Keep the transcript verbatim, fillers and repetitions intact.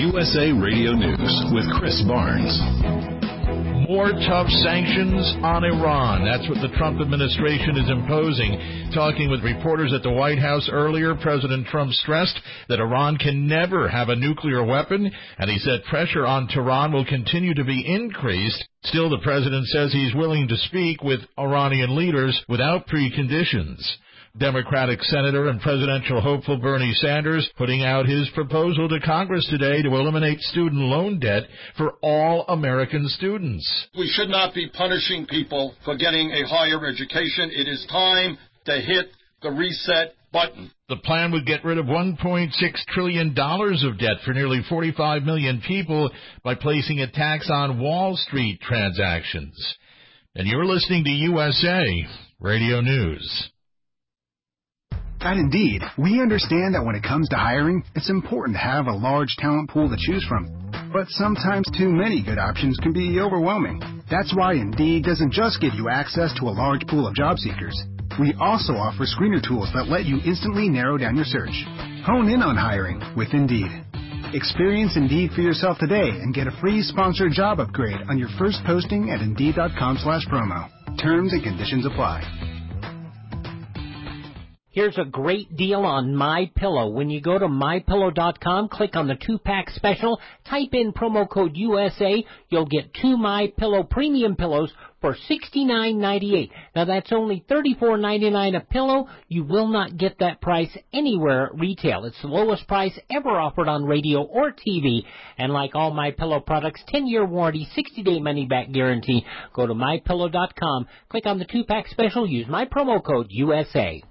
U S A Radio News with Chris Barnes. More tough sanctions on Iran. That's what the Trump administration is imposing. Talking with reporters at the White House earlier, President Trump stressed that Iran can never have a nuclear weapon, and he said pressure on Tehran will continue to be increased. Still, the president says he's willing to speak with Iranian leaders without preconditions. Democratic Senator and presidential hopeful Bernie Sanders putting out his proposal to Congress today to eliminate student loan debt for all American students. We should not be punishing people for getting a higher education. It is time to hit the reset button. The plan would get rid of one point six trillion dollars of debt for nearly forty-five million people by placing a tax on Wall Street transactions. And you're listening to U S A Radio News. At Indeed, we understand that when it comes to hiring, it's important to have a large talent pool to choose from. But sometimes too many good options can be overwhelming. That's why Indeed doesn't just give you access to a large pool of job seekers. We also offer screener tools that let you instantly narrow down your search. Hone in on hiring with Indeed. Experience Indeed for yourself today and get a free sponsored job upgrade on your first posting at Indeed.com slash promo. Terms and conditions apply. Here's a great deal on MyPillow. When you go to my pillow dot com, click on the two-pack special, type in promo code U S A, you'll get two MyPillow premium pillows for sixty-nine ninety-eight. Now that's only thirty-four ninety-nine a pillow. You will not get that price anywhere at retail. It's the lowest price ever offered on radio or T V. And like all MyPillow products, ten-year warranty, sixty-day money-back guarantee. Go to my pillow dot com, click on the two-pack special, use my promo code U S A.